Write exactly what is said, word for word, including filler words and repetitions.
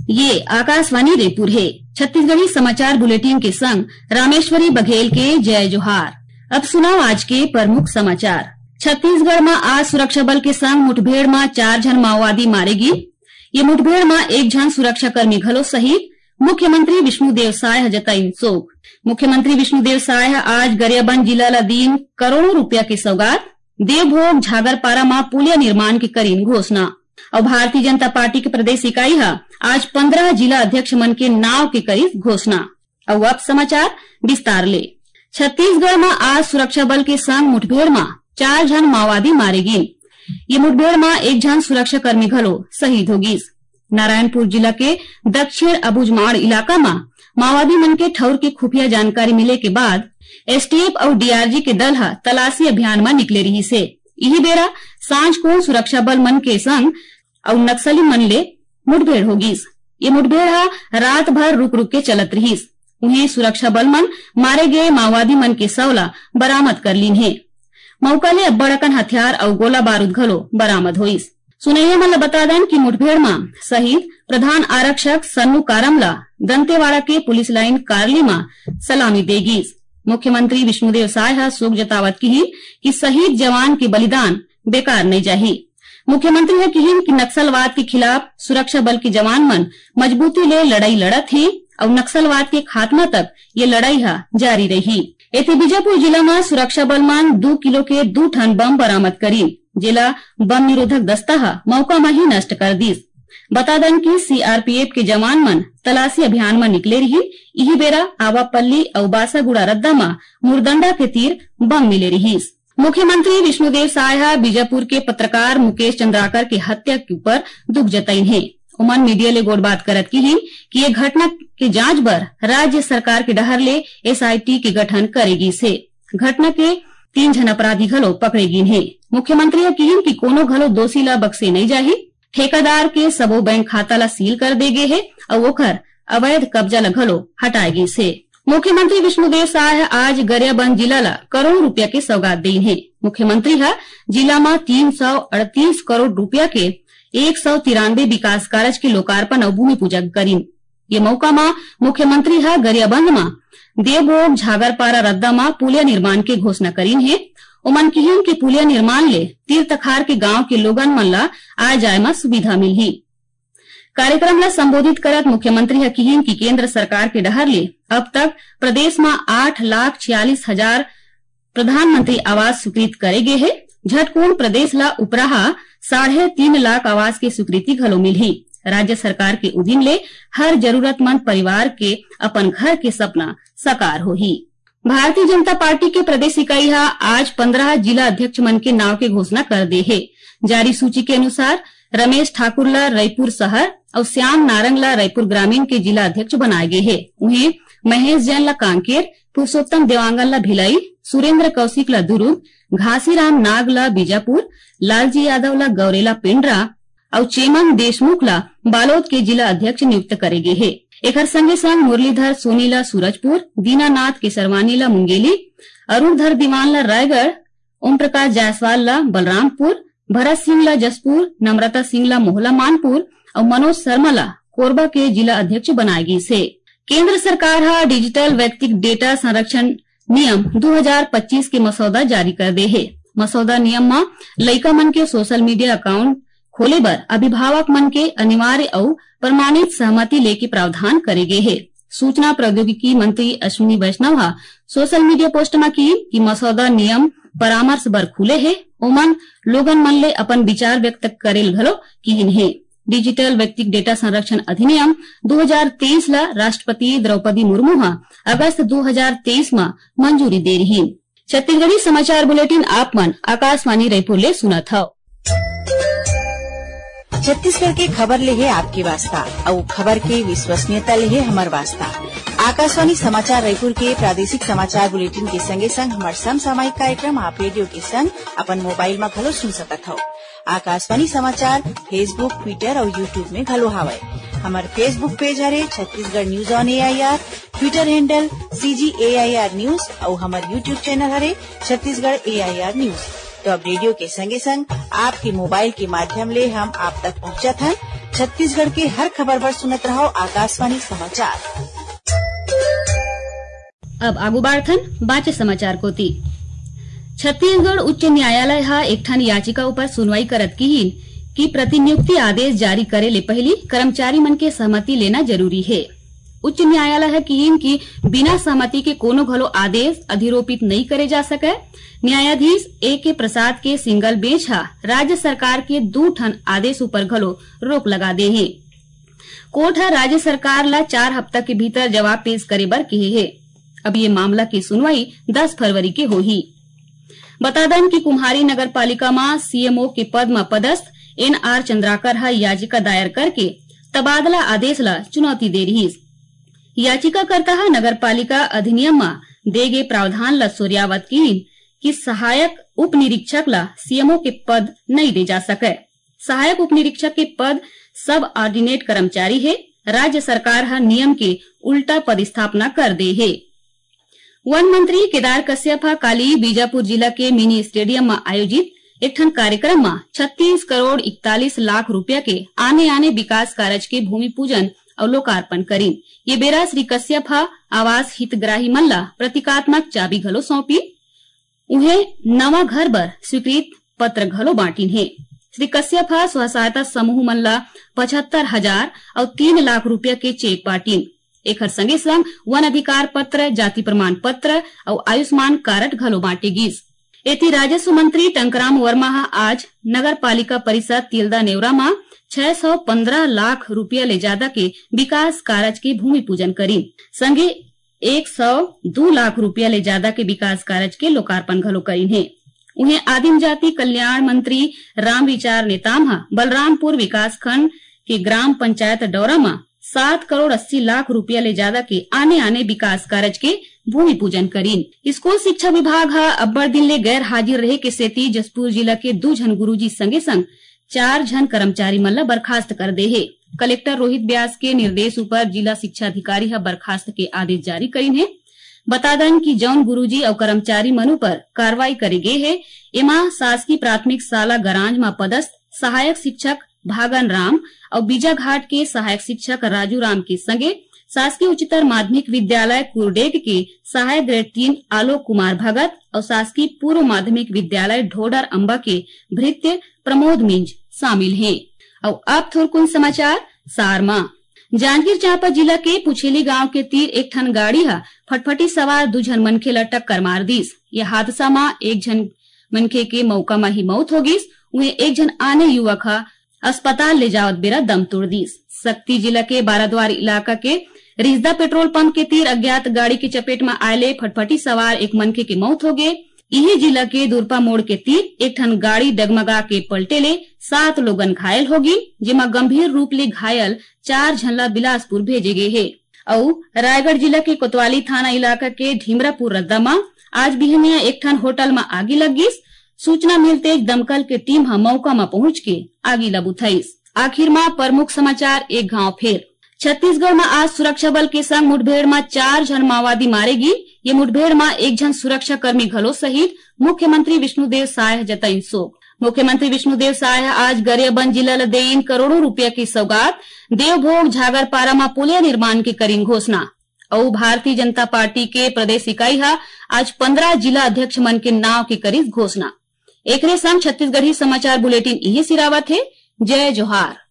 ये आकाशवाणी रायपुर है। छत्तीसगढ़ी समाचार बुलेटिन के संग रामेश्वरी बघेल के जय जोहार। अब सुनाओ आज के प्रमुख समाचार। छत्तीसगढ़ में आज सुरक्षा बल के संग मुठभेड़ में चार जन माओवादी मारे गए। ये मुठभेड़ में एक जन सुरक्षाकर्मी घलो शहीद। मुख्यमंत्री विष्णुदेव साय जताई शोक। मुख्यमंत्री विष्णुदेव साय आज गरियाबंद जिला ला दीन करोड़ों रुपया के सौगात। देवभोग झागरपारा में पुलिया निर्माण के करीन घोषणा। और भारतीय जनता पार्टी के प्रदेश इकाई है आज पंद्रह जिला अध्यक्ष मन के नाव के करी घोषणा। और अब समाचार विस्तार ले। छत्तीसगढ़ में आज सुरक्षा बल के संग मुठभेड़ में चार जन माओवादी मारे गए। ये मुठभेड़ में एक जन सुरक्षाकर्मी घलो शहीद हो गई। नारायणपुर जिला के दक्षिण अबुझमाड़ इलाका में माओवादी मन के ठौर की खुफिया जानकारी मिले के बाद एसटीएफ और डीआरजी के दल हा तलाशी अभियान में निकले रही से। यही बेरा सांझ को सुरक्षा बल मन के संग और नक्सली मन ले मुठभेड़ होगी। ये मुठभेड़ हा रात भर रुक रुक के चलत रही। उन्हें सुरक्षा बल मन मारे गए माओवादी मन के सवला बरामद कर लीन है। मौका ले अब्बड़ अकन हथियार और गोला बारूद घलो बरामद हुई। सुनैया मन बता दें कि मुठभेड़ में शहीद प्रधान आरक्षक सन्नू कारमला दंतेवाड़ा के पुलिस लाइन कारली में सलामी देगी। मुख्यमंत्री विष्णुदेव साय शोक जतावत की कि शहीद जवान के बलिदान बेकार नहीं जाही। मुख्यमंत्री ने कही कि नक्सलवाद के खिलाफ सुरक्षा बल के जवान मन मजबूती ले लड़ाई लड़त है और नक्सलवाद के खात्मा तक ये लड़ाई हा जारी रही। एथे बीजापुर जिला में सुरक्षा बल मन दो किलो के दो टन बम बरामद करी। जिला बम निरोधक दस्ता हा मौका में ही नष्ट कर दी। बता दें कि सीआरपीएफ के जवान मन तलाशी अभियान में निकले रही। यही बेरा आवापल्ली और बासागुड़ा रद्दा में मुरदंडा के तीर बम मिले रही। मुख्यमंत्री विष्णुदेव साय बीजापुर के पत्रकार मुकेश चंद्राकर के हत्या के ऊपर दुख जताई है। उमन मीडिया ले गोड़ बात करत की कि ये घटना के जांच बर राज्य सरकार के डहर ले एसआईटी के गठन करेगी से। घटना के तीन जन अपराधी घलो पकड़ेगी है। मुख्यमंत्री ने कही कि कोनो घलो दोषी ला बक्से नहीं जाही। ठेकेदार के सबो बैंक खाता ला सील कर देगे है और ओखर अवैध कब्जा ला घलो हटाएगी से। मुख्यमंत्री विष्णुदेव साय आज गरियाबंद जिला ला करोड़ रुपया के सौगात दी है। मुख्यमंत्री हा जिला में तीन सौ अड़तीस करोड़ रुपया के एक सौ तिरानवे विकास कार्य के लोकार्पण और भूमि पूजा करीन। ये मौका में मुख्यमंत्री हा गरियाबंद में देवभोग झागरपारा रद्दा में पुलिया निर्माण के घोषणा करीन है। उमन कही कि पुलिया निर्माण ले तीर्थखार के गांव के लोगन मन ला आ जाए में सुविधा मिलही। कार्यक्रम ला संबोधित करत मुख्यमंत्री हा कही कि केंद्र सरकार के डहर ले अब तक प्रदेश में आठ लाख छियालीस हजार प्रधानमंत्री आवास स्वीकृत करे गए है। झटकून प्रदेश ला उपराहा साढ़े तीन लाख आवास की स्वीकृति घलो मिलही। राज्य सरकार के उदिन ले हर जरूरतमंद परिवार के अपन घर के सपना साकार होही। भारतीय जनता पार्टी के प्रदेश इकाई हा आज पंद्रह जिला अध्यक्ष मन के नाव के घोषणा कर दे है। जारी सूची के अनुसार रमेश ठाकुर ला रायपुर शहर और श्याम नारंग ला रायपुर ग्रामीण के जिला अध्यक्ष बनाए गए है। उन्हें महेश जैन ला कांकेर, पुरुषोत्तम देवांगन ला भिलाई, सुरेंद्र कौशिक ला दुर्ग, घासीराम नाग ला बीजापुर, लालजी यादव ला गौरेला पिंडरा और चेमन देशमुख ला बालोद के जिला अध्यक्ष नियुक्त करे गए है। एक संगे संग मुरलीधर सोनी ला सूरजपुर, दीनानाथ केसरवानी ला मुंगेली, अरुणधर दीवान ला रायगढ़, ओम प्रकाश जायसवाल ला बलरामपुर, भरत सिंह ला जसपुर, नम्रता सिंह ला मोहला मानपुर और मनोज शर्मा ला कोरबा के जिला अध्यक्ष बनाएगी से। केंद्र सरकार हा डिजिटल व्यक्तिगत डेटा संरक्षण नियम दो हजार पच्चीस के मसौदा जारी कर दे है। मसौदा नियम में लइका मन के सोशल मीडिया अकाउंट खोले बर अभिभावक मन के अनिवार्य और प्रमाणित सहमति लेके प्रावधान करे गए है। सूचना प्रौद्योगिकी मंत्री अश्विनी वैष्णव हा सोशल मीडिया पोस्ट में की कि मसौदा नियम परामर्श बर खुले है। ओमन लोगन मन ले अपन विचार व्यक्त करेल घलो कीन है। डिजिटल व्यक्तिगत डेटा संरक्षण अधिनियम दो हजार तेईस ला राष्ट्रपति द्रौपदी मुर्मू हा अगस्त दो हजार तेईस में मंजूरी दे रही। छत्तीसगढ़ी समाचार बुलेटिन आप मन आकाशवाणी रायपुर ले सुनत हव। छत्तीसगढ़ के खबर ले है आपके वास्ता और खबर के विश्वसनीयता ले है हमार वास्ता। आकाशवाणी समाचार रायपुर के प्रादेशिक समाचार बुलेटिन के संगे संग हमार समसामयिक कार्यक्रम आप रेडियो के संग अपन मोबाइल में घलो सुन सकत हो। आकाशवाणी समाचार फेसबुक, ट्विटर और यूट्यूब में घलो हावय। हमार फेसबुक पेज हरे Chhattisgarh news on AIR, Twitter handle CG AIR news और हमार यूट्यूब चैनल हरे छत्तीसगढ़ एआईआर न्यूज। तो अब रेडियो के संगे संग आपके मोबाइल के माध्यम ले हम आप तक पहुंचत हन। छत्तीसगढ़ के हर खबर पर सुनत रहो आकाशवाणी समाचार। अब आगू बाढ़थन बाचे समाचार कोती। छत्तीसगढ़ उच्च न्यायालय हा एक ठन याचिका ऊपर सुनवाई करत किहिन कि प्रतिनियुक्ति आदेश जारी करे ले पहली कर्मचारी मन के सहमति लेना जरूरी है। उच्च न्यायालय है किहिन की बिना सहमति के कोनो घलो आदेश अधिरोपित नहीं करे जा सके। न्यायाधीश ए के प्रसाद के सिंगल बेंच हा राज्य सरकार के दो ठन आदेश ऊपर घलो रोक लगा दे है। कोर्ट हा राज्य सरकार ला चार हफ्ता के भीतर जवाब पेश करे बर कहे है। अब ये मामला की सुनवाई दस फरवरी के होही। बता दें कि कुम्हारी नगर पालिका में सीएमओ के पद में पदस्थ एन आर चंद्राकर हा याचिका दायर करके तबादला आदेश ला चुनौती दे रही। याचिकाकर्ता हा नगर पालिका अधिनियम में दे गए प्रावधान ला सोरियावत की कि सहायक उप निरीक्षक ला सीएमओ के पद नहीं दे जा सके। सहायक उप निरीक्षक के पद सब ऑर्डिनेट कर्मचारी है। राज्य सरकार हा नियम के उल्टा पदस्थापना कर दे है। वन मंत्री केदार कश्यप हा काली बीजापुर जिला के मिनी स्टेडियम में आयोजित एक ठन कार्यक्रम में छत्तीस करोड़ इकतालीस लाख रुपया के आने आने विकास कार्य के भूमि पूजन और लोकार्पण करीन। ये बेरा श्री कश्यप हा आवास हितग्राही मन ला प्रतीकात्मक चाबी घलो सौंपी। उन्हें नवा घर बर स्वीकृत पत्र घलो बांटीन है। श्री कश्यप हा स्व सहायता समूह मन ला पचहत्तर हजार और तीन लाख रुपया के चेक बांटीन। एक संगे संग वन अधिकार पत्र, जाति प्रमाण पत्र और आयुष्मान कार्ड घलो बांटे गिस। एथी राजस्व मंत्री टंकराम वर्मा हा आज नगर पालिका परिषद तिल्दा नेवरा में छह सौ पंद्रह लाख रुपया ले ज्यादा के विकास कार्य के भूमि पूजन करी। संगे एक सौ दो लाख रुपया ले ज्यादा के विकास कार्य के लोकार्पण घलो करीन है। उन्हें आदिम जाति कल्याण मंत्री राम विचार नेताम हा बलरामपुर विकास खंड के ग्राम पंचायत डौरा में सात करोड़ अस्सी लाख रुपया ले ज्यादा के आने आने विकास कार्य के भूमि पूजन करीन। स्कूल शिक्षा विभाग हा अब्बड़ दिन ले गैर हाजिर रहे के सेती जसपुर जिला के दो जन गुरुजी संगे संग चार जन कर्मचारी मन ला बर्खास्त कर दे है। कलेक्टर रोहित व्यास के निर्देश ऊपर जिला शिक्षा अधिकारी हा बर्खास्त के आदेश जारी करीन है। बता दें कि जौन गुरुजी और कर्मचारी मनु पर कार्रवाई करे गए है एमा शासकीय प्राथमिक शाला गरांज में पदस्थ सहायक शिक्षक भागन राम और बीजाघाट के सहायक शिक्षक राजू राम के संगे शासकीय उच्चतर माध्यमिक विद्यालय कुरडेग के सहायक ग्रेड तीन आलोक कुमार भगत और शासकीय पूर्व माध्यमिक विद्यालय ढोडर अम्बा के भृत्य प्रमोद मिंज शामिल हैं। और अब थोड़कुन समाचार सारमा। जांजगीर चांपा जिला के पुछेली गांव के तीर एक ठन गाड़ी हा फटफटी सवार दो जन मनखे ला टक्कर मार दीस। यह हादसा में एक जन मनखे के मौका में ही मौत हो गईस। उन्हें एक जन आने युवक हा अस्पताल ले जावत बेरा दम तोड़ दीस। सक्ती जिला के बाराद्वार इलाका के रिजदा पेट्रोल पंप के तीर अज्ञात गाड़ी के चपेट में आये फटफटी सवार एक मनखे के मौत हो गए। यही जिला के दुरपा मोड़ के तीर एक ठन गाड़ी डगमगा के पलटे ले सात लोगन घायल होगी, जेमा गंभीर रूप ले घायल चार झनला बिलासपुर भेजे गए है। और रायगढ़ जिला के कोतवाली थाना इलाका के ढीमरापुर रद्दा में आज बिहनिया एक ठन होटल में आगी लग गईस। सूचना मिलते दमकल के टीम हा मौका में पहुंच के आगी ला बुझाईस। आखिर में प्रमुख समाचार एक गांव फेर। छत्तीसगढ़ में आज सुरक्षा बल के संग मुठभेड़ में चार जन माओवादी मारेगी। ये मुठभेड़ में एक जन सुरक्षा कर्मी घलो शहीद। मुख्यमंत्री विष्णुदेव साय जताई शोक। मुख्यमंत्री विष्णुदेव साय आज गरियाबंद जिला ला देइन करोड़ों रुपया की सौगात। देवभोग झागरपारा में पुलिया निर्माण की करीन घोषणा। और भारतीय जनता पार्टी के प्रदेश इकाई हा आज पंद्रह जिला अध्यक्ष मन के नाव की करीस घोषणा। एकरे संग छत्तीसगढ़ी समाचार बुलेटिन इहे सिरावत है। जय जोहार।